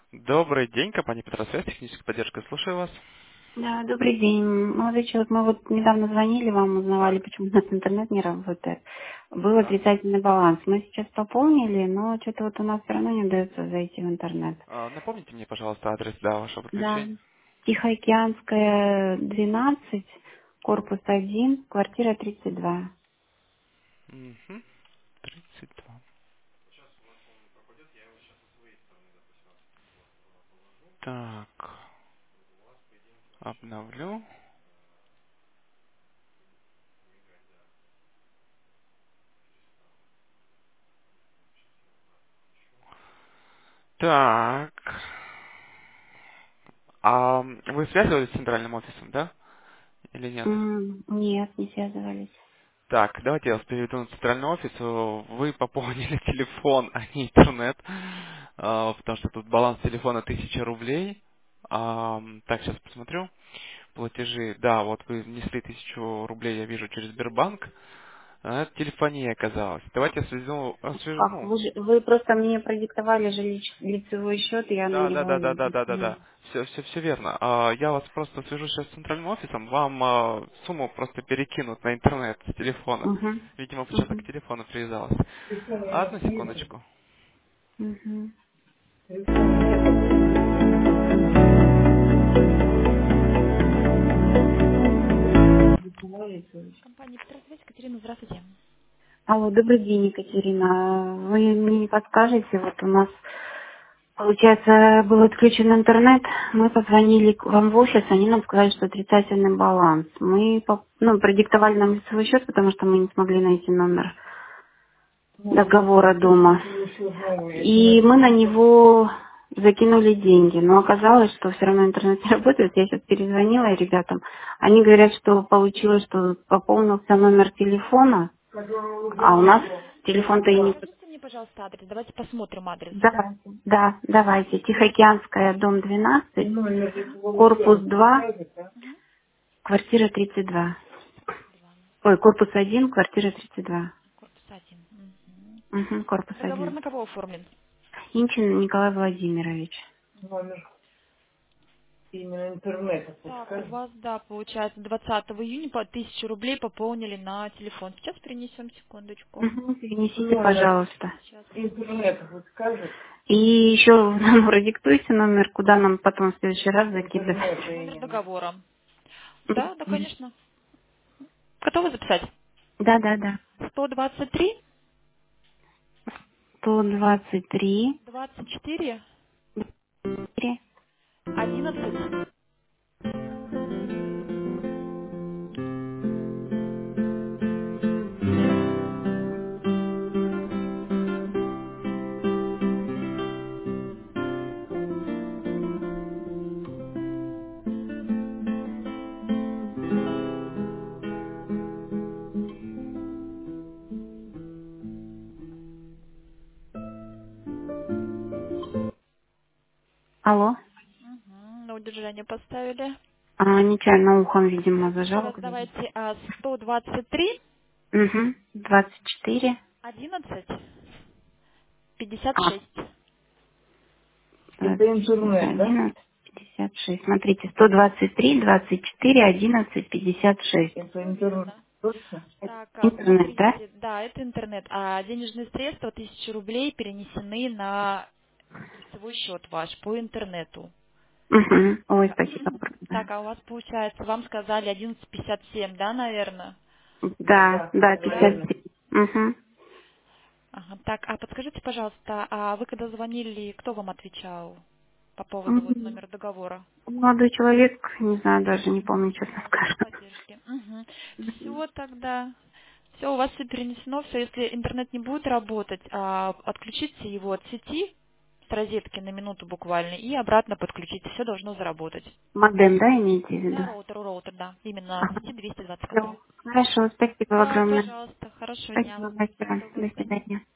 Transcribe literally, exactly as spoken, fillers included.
Добрый день, компания Петросвязь, техническая поддержка, слушаю вас. Да, добрый день. Молодой человек, мы вот недавно звонили вам, узнавали, почему у нас интернет не работает. Был Да. отрицательный баланс. Мы сейчас пополнили, но что-то вот у нас все равно не удается зайти в интернет. А, напомните мне, пожалуйста, адрес да, вашего Да. подключения. Тихоокеанская, двенадцать, корпус один, квартира тридцать два. Угу. тридцать два. Так, обновлю. Так. А вы связывались с центральным офисом, да? Или нет? М, Нет, не связывались. Так, давайте я вас переведу на центральный офис. Э, Вы пополнили телефон, а не интернет, а, потому что тут баланс телефона тысяча рублей. Ам, Так, сейчас посмотрю. Платежи, да, вот вы внесли тысячу рублей, я вижу, через Сбербанк. А это телефония оказалась. Давайте я свяжу, э, свяжу, Как? ну, Вы, же- вы просто мне продиктовали же лич- лицевой счет, я на да, да, да, него... да, да, да, да, да. Все, все, все верно. А, Я вас просто свяжу сейчас с центральным офисом, вам а, сумму просто перекинут на интернет с телефона. Угу. Видимо, почему-то Угу. к телефону привязалась. Одну секундочку. Угу. Компания Петросвязь, Катерина, здравствуйте. Алло, добрый день, Екатерина. Вы мне не подскажете, вот у нас, получается, был отключен интернет, мы позвонили к вам в офис, они нам сказали, что отрицательный баланс. Мы по- ну, продиктовали нам лицевой счет, потому что мы не смогли найти номер договора дома. И мы на него закинули деньги, но оказалось, что все равно интернет не работает. Я сейчас перезвонила ребятам. Они говорят, что получилось, что пополнился номер телефона, а у нас телефон-то и не... Скажите мне, пожалуйста, адрес. Давайте посмотрим адрес. Давайте, да, давайте. Тихоокеанская, дом двенадцать, корпус два, Мгм. квартира тридцать два. Два. Ой, корпус один, квартира тридцать два. Корпус один. Мгм. Угу, корпус Договор один. на кого оформлен? Инчин Николай Владимирович. Так, у вас, да, получается, двадцатого июня по тысяче рублей пополнили на телефон. Сейчас принесем, секундочку. Угу, перенесите, пожалуйста. Сейчас. И еще нам продиктуйте номер, куда нам потом в следующий раз закидывать. Номер договора. Да, да, конечно. Готовы записать? Да, да, да. сто двадцать три, Сто двадцать три. двадцать четыре, одиннадцать. Алло. Угу, на удержание поставили. А, нечаянно ухом, видимо, Еще зажала. раз давайте а, сто двадцать три, Угу. Двадцать четыре. одиннадцать, пятьдесят А, шесть. одиннадцать, пятьдесят шесть. Смотрите, сто двадцать три, двадцать четыре, одиннадцать, пятьдесят шесть. Все верно. Так, а, Интернет, да? смотрите, да, это интернет, а денежные средства, тысяча рублей, перенесены на лицевой счет ваш по интернету. Угу. Ой, Так, спасибо. так, а у вас получается, вам сказали одиннадцать пятьдесят семь, да, наверное? Да, да, Да? пятьдесят семь. Угу. Ага, так, а подскажите, пожалуйста, а вы когда звонили, кто вам отвечал по поводу вот Мгм. номера договора? Молодой человек, не знаю, даже не помню, честно Служба скажу. поддержки. Угу. Все тогда. Все, у вас все перенесено. Все, если интернет не будет работать, а, отключите его от сети с розетки на минуту буквально и обратно подключите. Все должно заработать. Модем, да, имеете в виду? Да, роутер, роутер, да. Именно от Ага. сети двести двадцать Всё. который. Хорошо, спасибо Да, огромное. пожалуйста. Хорошего дня. Спасибо, Всего мастера. доброго, До до свидания. свидания.